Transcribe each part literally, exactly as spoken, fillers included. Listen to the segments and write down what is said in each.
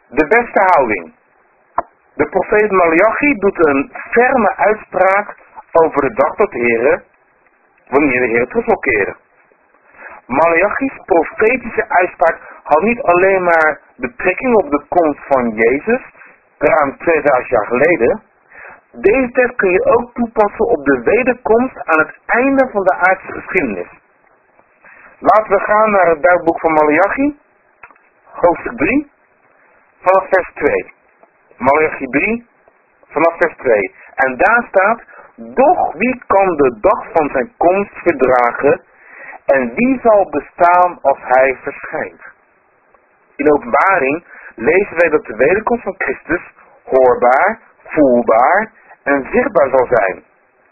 De beste houding. De profeet Maleachi doet een ferme uitspraak over de dag tot de Heere, wanneer de Heer terug zal keren. Maleachi's profetische uitspraak had niet alleen maar betrekking op de komst van Jezus, ruim tweeduizend jaar geleden. Deze tekst kun je ook toepassen op de wederkomst aan het einde van de aardse geschiedenis. Laten we gaan naar het duikboek van Maleachi, hoofdstuk drie, vanaf vers twee. Maleachi drie, vanaf vers twee. En daar staat: doch wie kan de dag van zijn komst verdragen, en wie zal bestaan als hij verschijnt? In Openbaring lezen wij dat de wederkomst van Christus hoorbaar, voelbaar en zichtbaar zal zijn.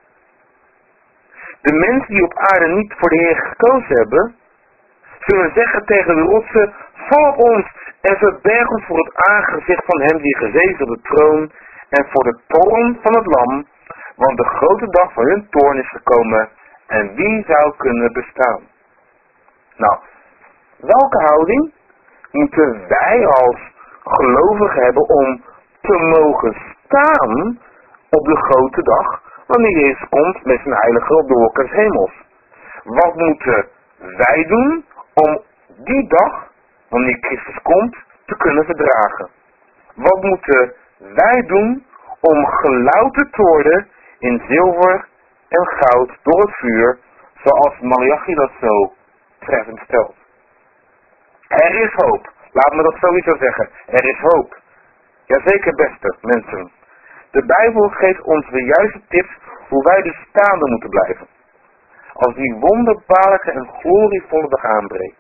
De mensen die op aarde niet voor de Heer gekozen hebben, zullen zeggen tegen de rotsen: val op ons en verberg ons voor het aangezicht van hem die gezeten is op de troon en voor de toorn van het lam, want de grote dag van hun toorn is gekomen en wie zou kunnen bestaan? Nou, welke houding moeten wij als gelovigen hebben om te mogen staan op de grote dag, wanneer Jezus komt met zijn heiligen op de wolken des hemels? Wat moeten wij doen om die dag, wanneer Christus komt, te kunnen verdragen? Wat moeten wij doen om gelouterd te worden in zilver en goud door het vuur, zoals Maleachi dat zo treffend stelt? Er is hoop. Laat me dat sowieso zeggen. Er is hoop. Jazeker, beste mensen. De Bijbel geeft ons de juiste tips hoe wij dus staande moeten blijven, als die wonderbaarlijke en glorievolle dag aanbreekt.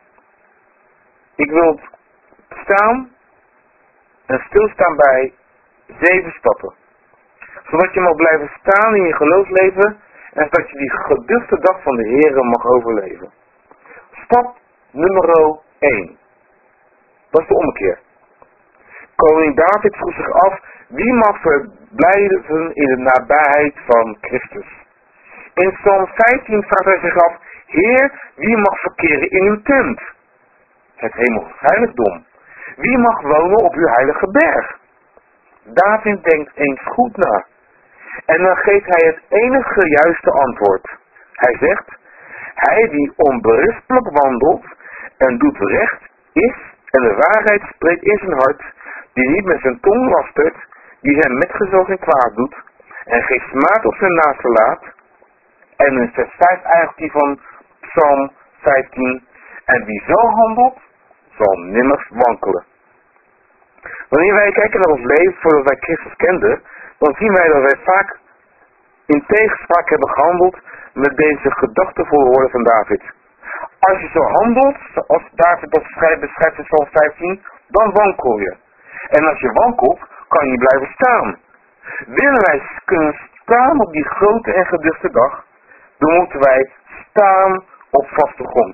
Ik wil staan en stilstaan bij zeven stappen, zodat je mag blijven staan in je geloofsleven en zodat je die geduchte dag van de Heere mag overleven. Stap nummer één. Dat is de ommekeer. Koning David vroeg zich af: wie mag verblijven in de nabijheid van Christus? In Psalm vijftien vraagt hij zich af: Heer, wie mag verkeren in uw tent? Het hemelse heiligdom. Wie mag wonen op uw heilige berg? David denkt eens goed na. En dan geeft hij het enige juiste antwoord. Hij zegt: hij die onberispelijk wandelt en doet recht is en de waarheid spreekt in zijn hart, die niet met zijn tong lastert, die zijn metgezel geen kwaad doet en geen smaad op zijn naaste laat. En in vers vijf eigenlijk die van Psalm vijftien: en wie zo handelt, zal nimmer wankelen. Wanneer wij kijken naar ons leven voordat wij Christus kenden, dan zien wij dat wij vaak in tegenspraak hebben gehandeld met deze gedachtevolle woorden van David. Als je zo handelt, zoals David dat beschrijft in Psalm vijftien, dan wankel je. En als je wankelt, kan je niet blijven staan. Willen wij kunnen staan op die grote en geduchte dag, dan moeten wij staan op vaste grond.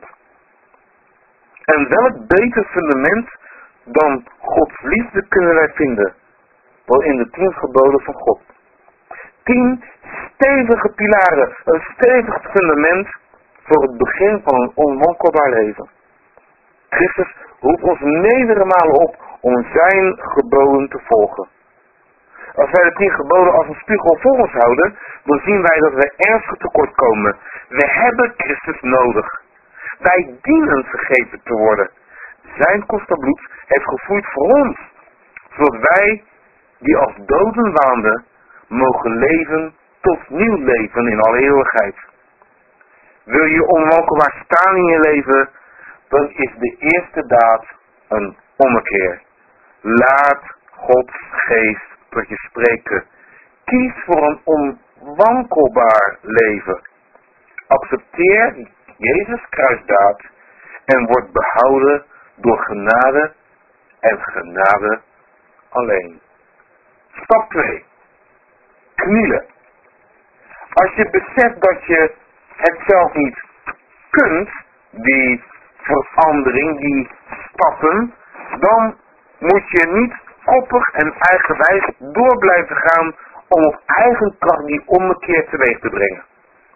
En welk beter fundament dan Gods liefde kunnen wij vinden, dan in de tien geboden van God. Tien stevige pilaren, een stevig fundament voor het begin van een onwankelbaar leven. Christus roept ons meerdere malen op om zijn geboden te volgen. Als wij de tien geboden als een spiegel voor ons houden, dan zien wij dat wij ernstig tekort komen. We hebben Christus nodig. Wij dienen vergeven te worden. Zijn kostbaar heeft gevloeid voor ons, zodat wij, die als doden waanden, mogen leven tot nieuw leven in alle eeuwigheid. Wil je onwankelbaar staan in je leven, dan is de eerste daad een ommekeer. Laat Gods geest tot je spreken. Kies voor een onwankelbaar leven. Accepteer Jezus kruisdaad en word behouden door genade en genade alleen. Stap twee. Knielen. Als je beseft dat je het zelf niet kunt, die verandering, die stappen, dan moet je niet koppig en eigenwijs door blijven gaan om op eigen kracht die ommekeer teweeg te brengen.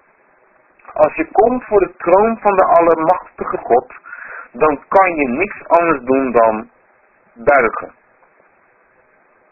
Als je komt voor de troon van de Allemachtige God, dan kan je niks anders doen dan buigen.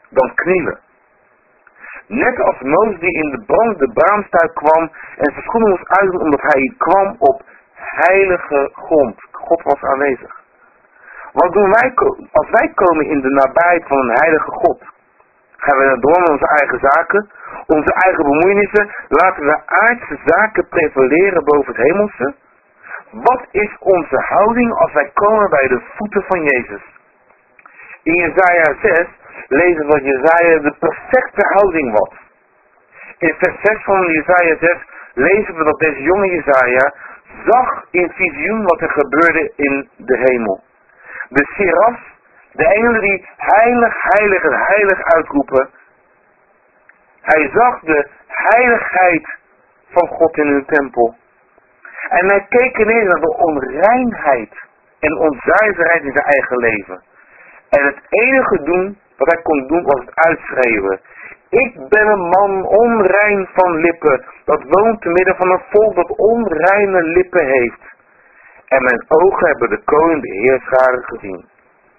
dan knielen. Net als Mozes die in de brand de braamstuik kwam en zijn schoenen moest uitdoen omdat hij kwam op heilige grond. God was aanwezig. Wat doen wij als wij komen in de nabijheid van een heilige God? Gaan we door met onze eigen zaken, onze eigen bemoeienissen, laten we aardse zaken prevaleren boven het hemelse? Wat is onze houding als wij komen bij de voeten van Jezus? In Jesaja zes lezen we dat Jesaja de perfecte houding was. In vers zes van Jesaja zes lezen we dat deze jonge Jesaja zag in visioen wat er gebeurde in de hemel. De seraf, de engelen die heilig, heilig en heilig uitroepen. Hij zag de heiligheid van God in hun tempel. En hij keek ineens naar de onreinheid en onzuiverheid in zijn eigen leven. En het enige doen wat hij kon doen was het uitschreeuwen. Ik ben een man onrein van lippen, dat woont te midden van een volk dat onreine lippen heeft. En mijn ogen hebben de koning, de heerscharen gezien.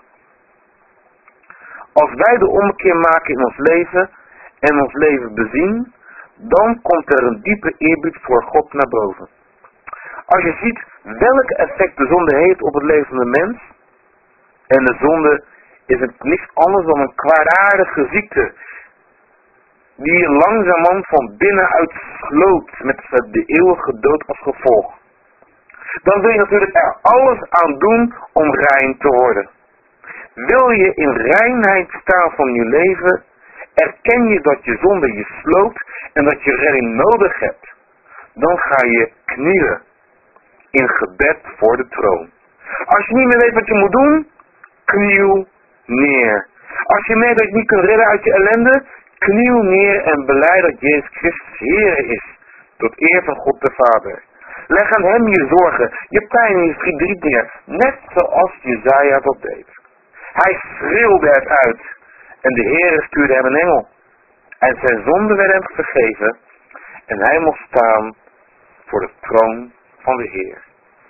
Als wij de ommekeer maken in ons leven en ons leven bezien, dan komt er een diepe eerbied voor God naar boven. Als je ziet welk effect de zonde heeft op het leven van de mens, en de zonde is het niks anders dan een kwaadaardige ziekte, die je langzamerhand van binnenuit sloot met de eeuwige dood als gevolg. Dan wil je natuurlijk er alles aan doen om rein te worden. Wil je in reinheid staan van je leven, erken je dat je zonde je sloopt en dat je redding nodig hebt, dan ga je knielen in gebed voor de troon. Als je niet meer weet wat je moet doen, kniel neer. Als je merkt dat je niet kunt redden uit je ellende, kniel neer en belijd dat Jezus Christus Heer is, tot eer van God de Vader. Leg aan hem je zorgen, je pijn en je verdriet neer, net zoals Jesaja dat deed. Hij schreeuwde het uit en de Heer stuurde hem een engel. En zijn zonden werden hem vergeven en hij mocht staan voor de troon van de Heer.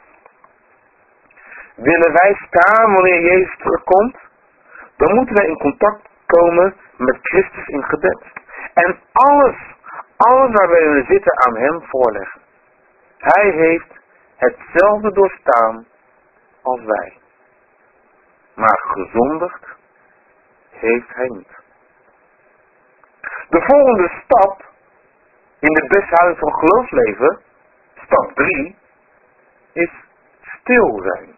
Willen wij staan wanneer Jezus terugkomt, dan moeten wij in contact komen met Christus in gebed. En alles, alles waar wij willen zitten aan hem voorleggen. Hij heeft hetzelfde doorstaan als wij. Maar gezondigd heeft hij niet. De volgende stap in de besthouding van geloofsleven, stap drie, is stil zijn.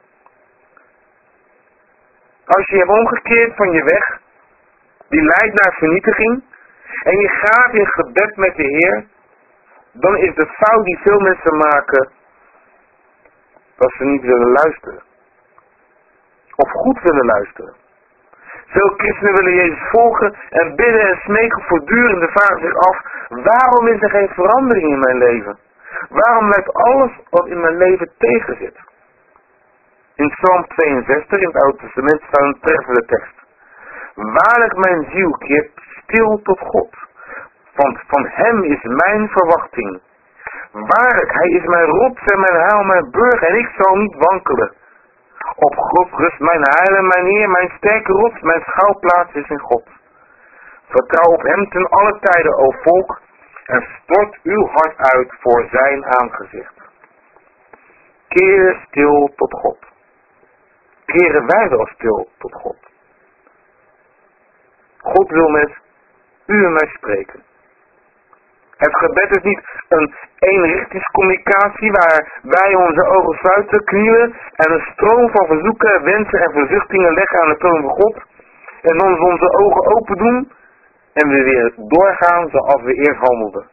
Als je hebt omgekeerd van je weg, die leidt naar vernietiging, en je gaat in gebed met de Heer, dan is de fout die veel mensen maken, dat ze niet willen luisteren. Of goed willen luisteren. Veel christenen willen Jezus volgen en bidden en smeken voortdurend en vragen zich af, waarom is er geen verandering in mijn leven? Waarom lijkt alles wat in mijn leven tegen zit? In Psalm tweeënzestig in het Oude Testament staat een treffende tekst. Waarlijk mijn ziel keert stil tot God, want van hem is mijn verwachting. Waarlijk, hij is mijn rots en mijn heil, mijn burg, en ik zal niet wankelen. Op God rust mijn heil en mijn Heer, mijn sterke rots, mijn schuilplaats is in God. Vertrouw op hem ten alle tijden, o volk, en stort uw hart uit voor zijn aangezicht. Keer stil tot God. Keren wij wel stil tot God? God wil met u en mij spreken. Het gebed is niet een eenrichtingscommunicatie waar wij onze ogen sluiten, knielen en een stroom van verzoeken, wensen en verzuchtingen leggen aan de troon van God en dan onze ogen open doen en we weer doorgaan zoals we eerst handelden.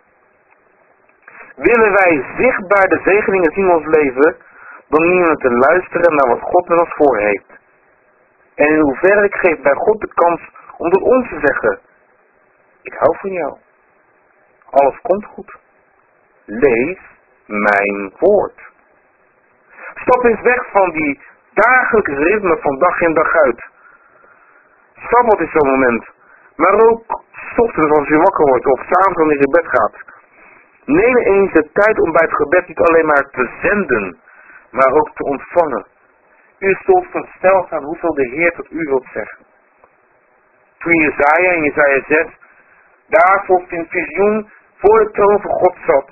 Willen wij zichtbaar de zegeningen zien in ons leven, dan dienen we te luisteren naar wat God met ons voor heeft. En in hoeverre geeft bij God de kans om tot ons te zeggen, ik hou van jou. Alles komt goed. Lees mijn woord. Stap eens weg van die dagelijkse ritme van dag in dag uit. Sabbat is zo'n moment. Maar ook 's ochtends als je wakker wordt of 's avonds wanneer je bed gaat. Neem eens de tijd om bij het gebed niet alleen maar te zenden, maar ook te ontvangen. U zult versteld aan hoeveel de Heer tot u wilt zeggen. Toen Jesaja in Jesaja zes daarvoor in het visioen voor de troon van God zat,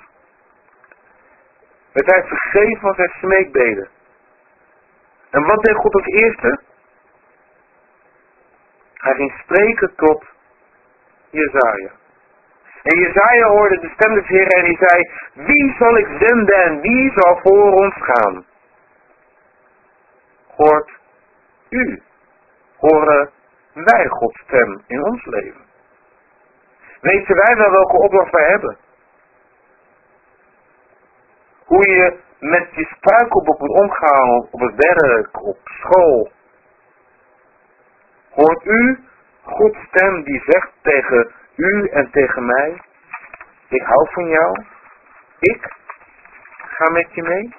werd hij vergeven van zijn smeekbeden. En wat deed God als eerste? Hij ging spreken tot Jesaja. En Jesaja hoorde de stem des Heeren en die zei: wie zal ik zenden en wie zal voor ons gaan? Hoort u, horen wij Gods stem in ons leven? Weten wij wel welke opdracht wij hebben? Hoe je met je struikelblok moet omgaan op het werk, op school. Hoort u Gods stem die zegt tegen u en tegen mij: ik hou van jou, ik ga met je mee?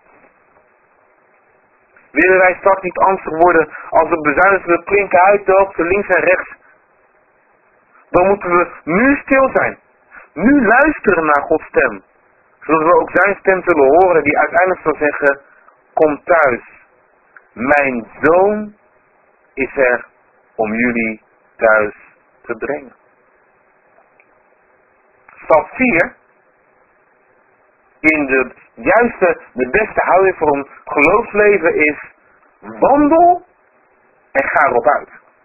Willen wij straks niet angstig worden als de bezuinigde klinken uitdoofde links en rechts? Dan moeten we nu stil zijn, nu luisteren naar Gods stem, zodat we ook zijn stem zullen horen die uiteindelijk zal zeggen: kom thuis, mijn zoon is er om jullie thuis te brengen. Stap vier. In de juiste, de beste houding voor een geloofsleven is: wandel en ga erop uit.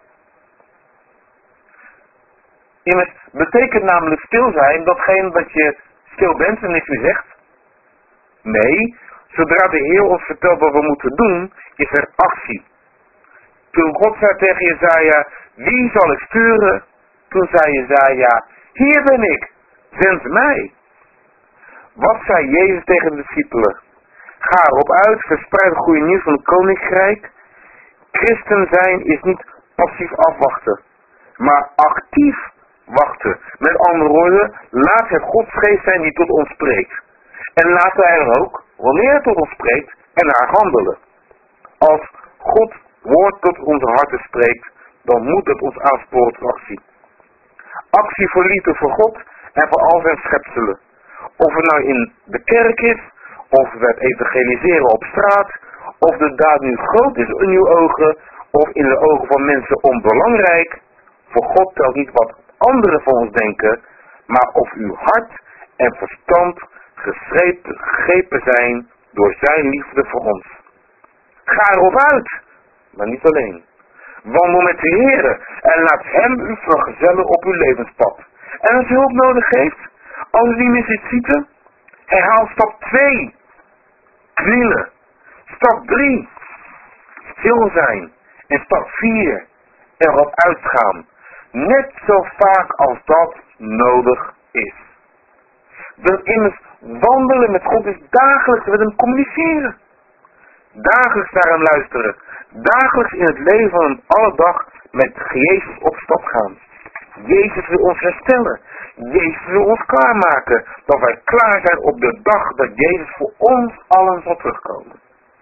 Immers betekent namelijk stil zijn datgene dat je stil bent en niks meer zegt. Nee, zodra de Heer ons vertelt wat we moeten doen, is er actie. Toen God zei tegen Jesaja: wie zal ik sturen? Toen zei Jesaja: hier ben ik, zend mij. Wat zei Jezus tegen de discipelen? Ga erop uit, verspreid het goede nieuws van het koninkrijk. Christen zijn is niet passief afwachten, maar actief wachten. Met andere woorden, laat het Gods geest zijn die tot ons spreekt. En laten wij er ook, wanneer het tot ons spreekt, en naar handelen. Als God woord tot onze harten spreekt, dan moet het ons aansporen tot actie. Actie voor liefde voor God en voor al zijn schepselen. Of het nou in de kerk is, of we het evangeliseren op straat, of de daad nu groot is in uw ogen, of in de ogen van mensen onbelangrijk. Voor God telt niet wat anderen van ons denken, maar of uw hart en verstand gegrepen, gegrepen zijn door zijn liefde voor ons. Ga erop uit, maar niet alleen. Wandel met de Heer en laat hem u vergezellen op uw levenspad. En als u hulp nodig heeft, als u die mis ziet zitten, herhaal stap twee. Knielen. Stap drie. Stil zijn. En stap vier. Erop uitgaan. Net zo vaak als dat nodig is. Want immers wandelen met God is dagelijks met hem communiceren. Dagelijks naar hem luisteren. Dagelijks in het leven van hem alle dag met Jezus op stap gaan. Jezus wil ons herstellen. Jezus wil ons klaarmaken. Dat wij klaar zijn op de dag dat Jezus voor ons allen zal terugkomen.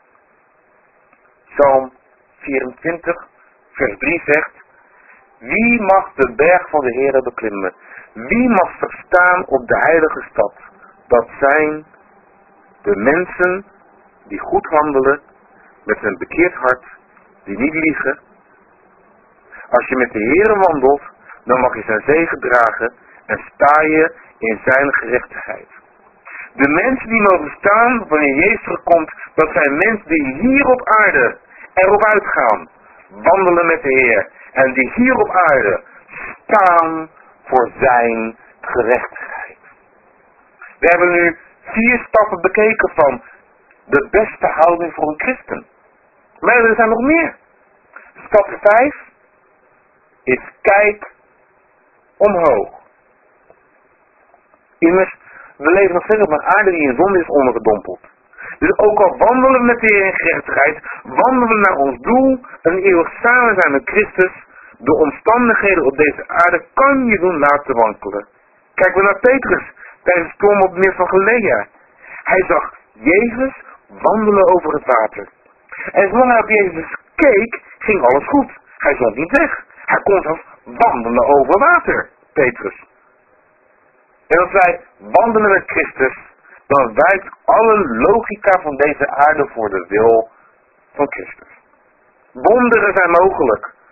Psalm vierentwintig, vers drie zegt: wie mag de berg van de Heere beklimmen? Wie mag verstaan op de heilige stad? Dat zijn de mensen die goed handelen, met een bekeerd hart, die niet liegen. Als je met de Heere wandelt, dan mag je zijn zegen dragen en sta je in zijn gerechtigheid. De mensen die mogen staan wanneer Jezus terugkomt, dat zijn mensen die hier op aarde erop uitgaan, wandelen met de Heer. En die hier op aarde staan voor zijn gerechtigheid. We hebben nu vier stappen bekeken van de beste houding voor een christen. Maar er zijn nog meer. Stap vijf is kijk omhoog. Immers, we leven nog steeds op een aarde die in zonde is ondergedompeld. Dus ook al wandelen we met de Heer in gerechtigheid, wandelen we naar ons doel, een eeuwig samen zijn met Christus, de omstandigheden op deze aarde kan je doen laten wankelen. Kijken we naar Petrus, tijdens de storm op het meer van Galilea. Hij zag Jezus wandelen over het water. En zolang hij op Jezus keek, ging alles goed. Hij zonk niet weg. Hij kon zelfs wandelen over water, Petrus. En als wij wandelen met Christus, dan wijkt alle logica van deze aarde voor de wil van Christus. Wonderen zijn mogelijk.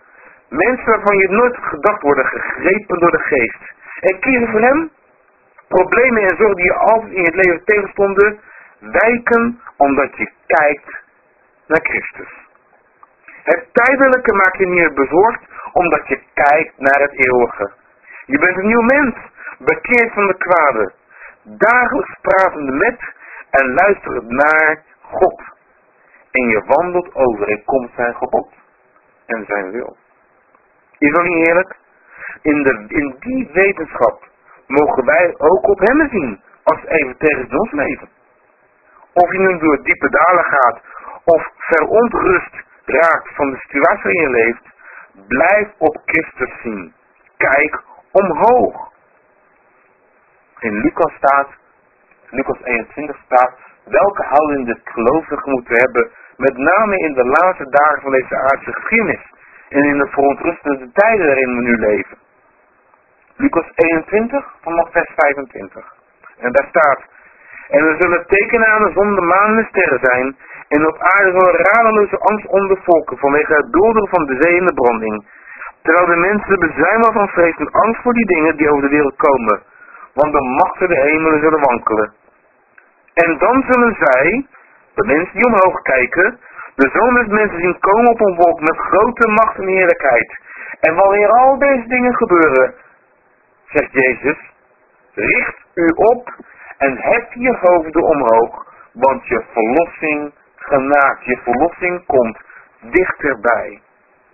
Mensen waarvan je nooit had gedacht worden gegrepen door de geest. En kiezen voor hem. Problemen en zorgen die je altijd in het leven tegenstonden, wijken omdat je kijkt naar Christus. Het tijdelijke maakt je niet meer bezorgd omdat je kijkt naar het eeuwige. Je bent een nieuw mens, bekeerd van de kwade, dagelijks pratende met en luisterend naar God. En je wandelt overeenkomst zijn gebod en zijn wil. Is dat niet heerlijk? In, de, in die wetenschap mogen wij ook op hem zien als het even tegen ons leven. Of je nu door diepe dalen gaat of verontrust raakt van de situatie waarin je leeft, blijf op Christus zien. Kijk omhoog. In Lucas staat, Lucas eenentwintig staat, welke houding de gelovigen moeten hebben, met name in de laatste dagen van deze aardse geschiedenis en in de verontrustende tijden waarin we nu leven. Lucas eenentwintig, vanaf vers vijfentwintig. En daar staat, en er zullen tekenen aan de zon, de maan en de sterren zijn, en op aarde zal radeloze angst onder de volken vanwege het bulderen van de zee en de branding, terwijl de mensen bezwijmen van vrees en angst voor die dingen die over de wereld komen, want de machten de hemelen zullen wankelen. En dan zullen zij, de mensen die omhoog kijken, de Zoon des Mensen zien komen op een wolk met grote macht en heerlijkheid. En wanneer al deze dingen gebeuren, zegt Jezus, richt u op en hef je hoofden omhoog, want je verlossing genaakt, je verlossing komt dichterbij.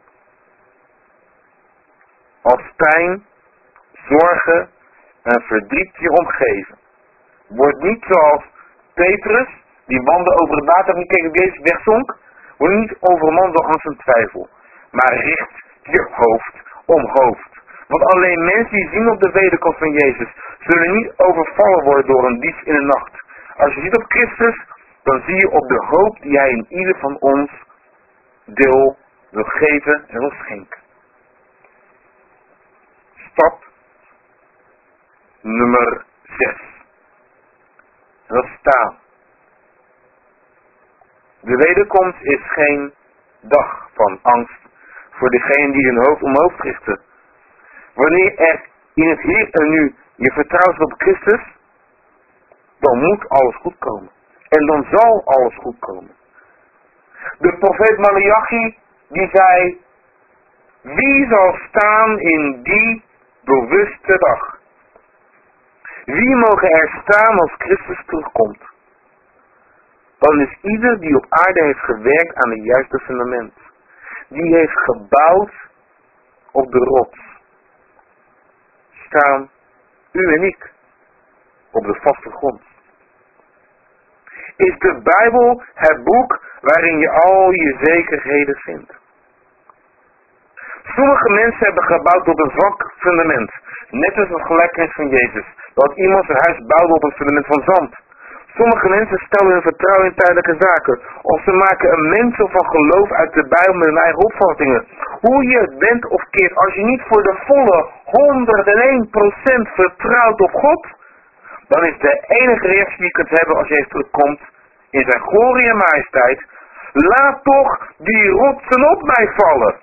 Als pijn, zorgen en verdriet je omgeven, word niet zoals Petrus, die wandelde over het water en keek op Jezus wegzonk, word niet overmand door angst en twijfel, maar richt je hoofd omhoog. Want alleen mensen die zien op de wederkomst van Jezus, zullen niet overvallen worden door een dief in de nacht. Als je ziet op Christus, dan zie je op de hoop die hij in ieder van ons deel wil geven en wil schenken. Stap nummer zes. En dat staat. De wederkomst is geen dag van angst voor degenen die hun hoofd omhoog richten. Wanneer er in het hier en nu je vertrouwt op Christus, dan moet alles goed komen. En dan zal alles goed komen. De profeet Malachi, die zei, wie zal staan in die bewuste dag? Wie mogen er staan als Christus terugkomt? Dan is ieder die op aarde heeft gewerkt aan het juiste fundament. Die heeft gebouwd op de rots. Staan u en ik op de vaste grond. Is de Bijbel het boek waarin je al je zekerheden vindt? Sommige mensen hebben gebouwd op een zwak fundament. Net als het gelijkenis van Jezus. Dat iemand zijn huis bouwde op een fundament van zand. Sommige mensen stellen hun vertrouwen in tijdelijke zaken. Of ze maken een mensel van geloof uit de Bijbel met hun eigen opvattingen. Hoe je het bent of keert, als je niet voor de volle honderdéén procent vertrouwt op God, dan is de enige reactie die je kunt hebben als Jezus terugkomt in zijn glorie en majesteit: laat toch die rotsen op mij vallen.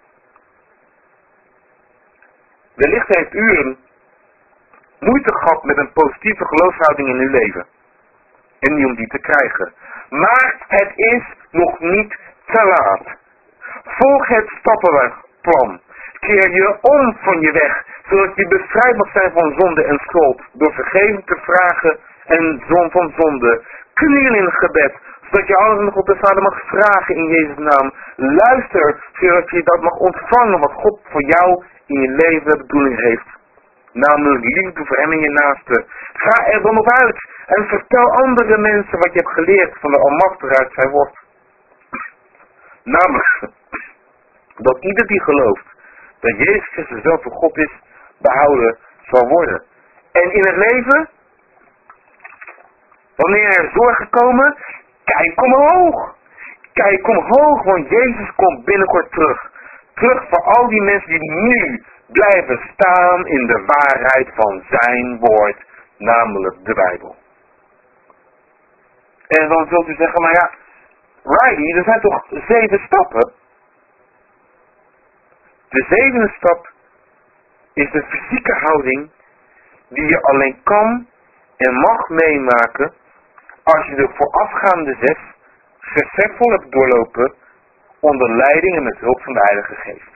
Wellicht heeft u een moeite gehad met een positieve geloofshouding in uw leven. En niet om die te krijgen. Maar het is nog niet te laat. Volg het stappenplan. Keer je om van je weg, zodat je bevrijd mag zijn van zonde en schuld, door vergeving te vragen en zon van zonde. Kniel in het gebed, zodat je alles nog op de Vader mag vragen in Jezus' naam. Luister, zodat je dat mag ontvangen wat God voor jou in je leven de bedoeling heeft. Namelijk liefde voor hem en je naaste. Ga er dan op uit en vertel andere mensen wat je hebt geleerd van de Almachtige uit zijn woord. Namelijk dat ieder die gelooft dat Jezus Christus zelf voor God is, behouden zal worden. En in het leven, wanneer er zorgen komen, kijk omhoog. Kijk omhoog, want Jezus komt binnenkort terug. Terug voor al die mensen die nu blijven staan in de waarheid van zijn woord, namelijk de Bijbel. En dan zult u zeggen, maar ja, Riley, er zijn toch zeven stappen? De zevende stap is de fysieke houding die je alleen kan en mag meemaken als je de voorafgaande zes succesvol hebt doorlopen onder leiding en met hulp van de Heilige Geest.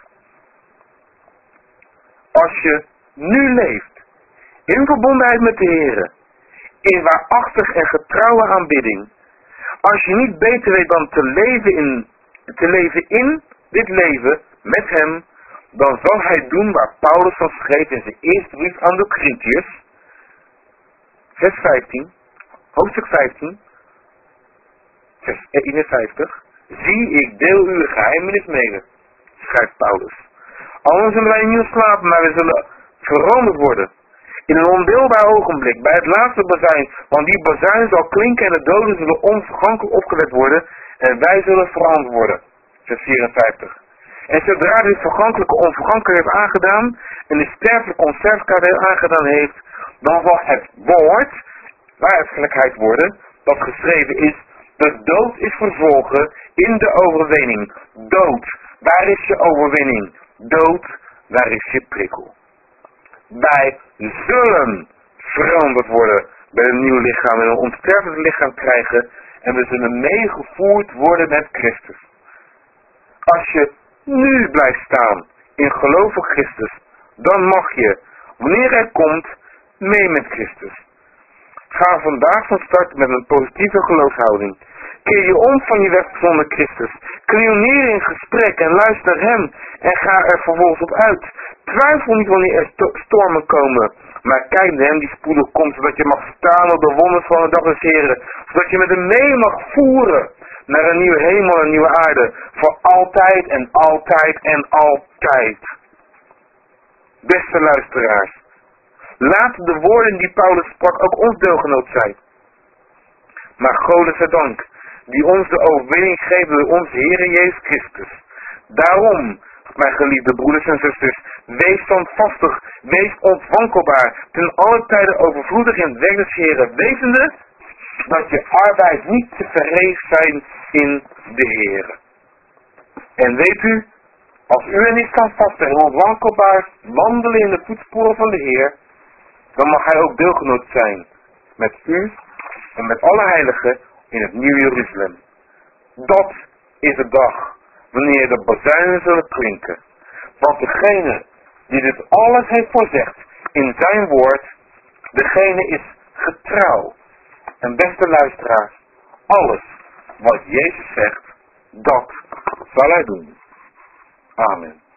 Als je nu leeft in verbondenheid met de Heer, in waarachtig en getrouwe aanbidding, als je niet beter weet dan te leven in, te leven in dit leven met hem, dan zal hij doen waar Paulus van schreef in zijn eerste brief aan de Corinthiërs, vers vijftien, hoofdstuk vijftien, vers eenenvijftig. Zie, ik deel uw geheimenis mede, schrijft Paulus. Anders zullen wij niet slapen, maar we zullen veranderd worden. In een ondeelbaar ogenblik, bij het laatste bazuin, want die bazuin zal klinken en de doden zullen onvergankelijk opgewekt worden en wij zullen veranderd worden. Vers vierenvijftig. En zodra dit vergankelijke onvergankelijk heeft aangedaan en de sterfelijke onsterfelijkheid aangedaan heeft, dan zal het woord, waarheidsgelijkheid worden, dat geschreven is, de dood is verzwolgen in de overwinning. Dood, waar is je overwinning? Dood, waar is je prikkel? Wij zullen veranderd worden bij een nieuw lichaam en een onsterfelijk lichaam krijgen en we zullen meegevoerd worden met Christus. Als je nu blijft staan in geloof in Christus, dan mag je, wanneer hij komt, mee met Christus. Ga vandaag van start met een positieve geloofshouding. Keer je om van je weg zonder Christus. Kniel neer in gesprek en luister hem en ga er vervolgens op uit. Twijfel niet wanneer er sto- stormen komen, maar kijk naar hem die spoedig komt, zodat je mag staan op de wonders van de dag des Heren, zodat je met hem mee mag voeren naar een nieuwe hemel en een nieuwe aarde, voor altijd en altijd en altijd. Beste luisteraars, laat de woorden die Paulus sprak ook ons deelgenoot zijn. Maar God zij dank, die ons de overwinning geeft door onze Heer Jezus Christus. Daarom, mijn geliefde broeders en zusters, wees standvastig, wees ontwankelbaar, ten alle tijden overvloedig in het werk des Heren, wetende dat je arbeid niet te vergeefs zijn in de Heer. En weet u, als u en ik standvastig en ontwankelbaar wandelen in de voetsporen van de Heer, dan mag hij ook deelgenoot zijn met u en met alle heiligen in het Nieuw Jeruzalem. Dat is de dag wanneer de bazuinen zullen klinken. Want degene die dit alles heeft voorzegd in zijn woord, degene is getrouw. En beste luisteraars, alles wat Jezus zegt, dat zal hij doen. Amen.